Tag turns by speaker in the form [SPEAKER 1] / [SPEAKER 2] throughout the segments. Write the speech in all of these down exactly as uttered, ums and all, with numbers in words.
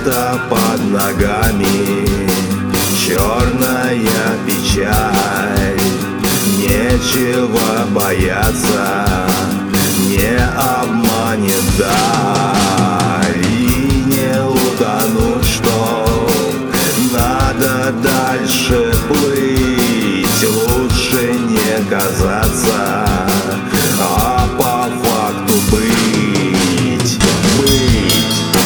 [SPEAKER 1] где-то под ногами черная печаль. Нечего бояться, не обманет даль. И не утонуть, что надо дальше плыть. Лучше не казаться, а по факту быть, быть.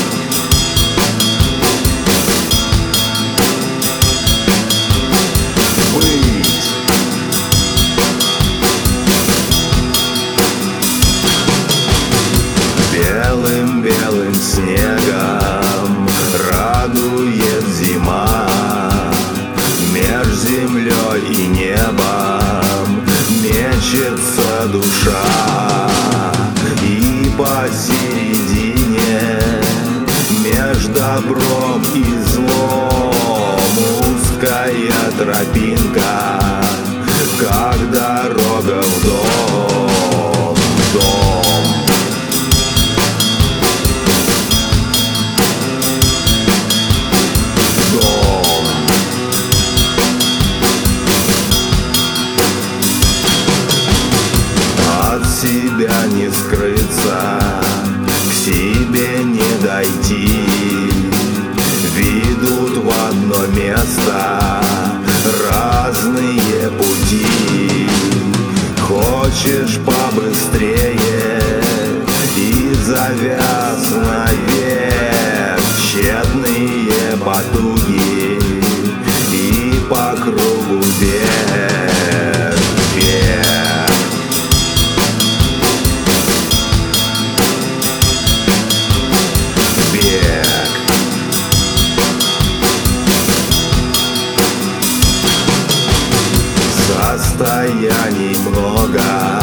[SPEAKER 1] Белым-белым снегом радует зима. Меж землей и небом мечется душа. И посередине меж добром и злом узкая тропинка, как дорога в дом, в дом. От себя не скрыться, к себе не дойти. Ведут в одно место разные пути. Хочешь побыстрее и завяз навек. Тщетные потуги и по кругу вверх, вверх. Состояний много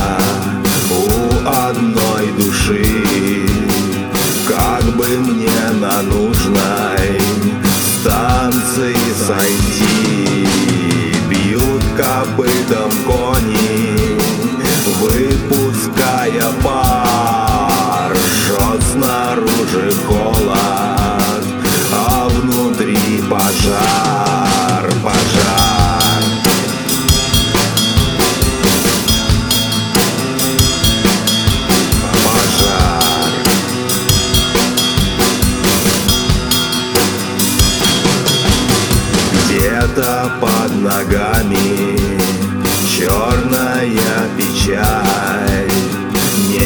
[SPEAKER 1] у одной души. Как бы мне на нужной станции сойти. Бьют копытом кони, выпуская пар. Жжет снаружи холод, а внутри пожар, пожар. Где-то под ногами черная печаль.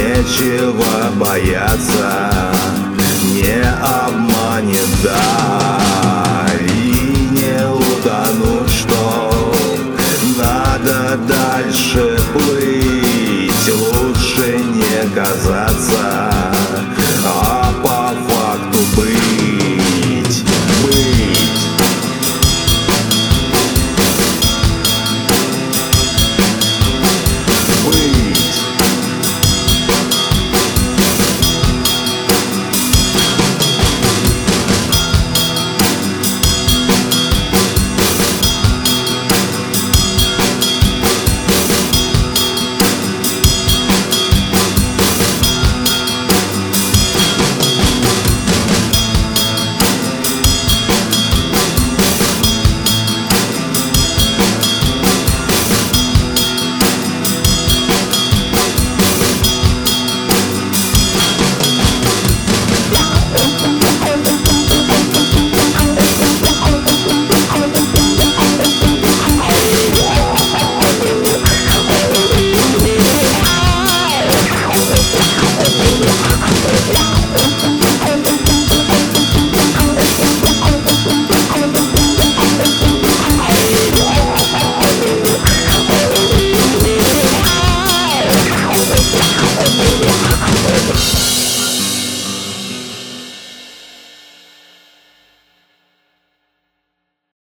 [SPEAKER 1] Нечего бояться, не обманет даль.